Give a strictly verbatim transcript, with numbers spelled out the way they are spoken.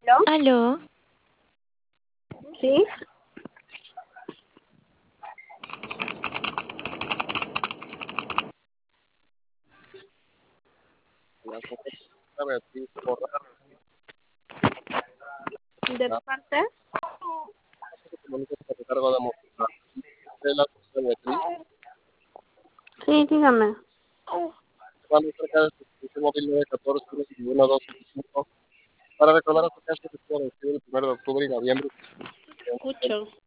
¿No? Aló, ¿Sí? La profesora Beatriz Borra ¿De parte? se comunica con el cargo de mostrar. De la profesora Beatriz, Sí, dígame. cuando cerca de su dispositivo móvil nueve uno cuatro uno dos cinco para recordar a su caso que estuvo vencido el primero de octubre y noviembre. Escucho.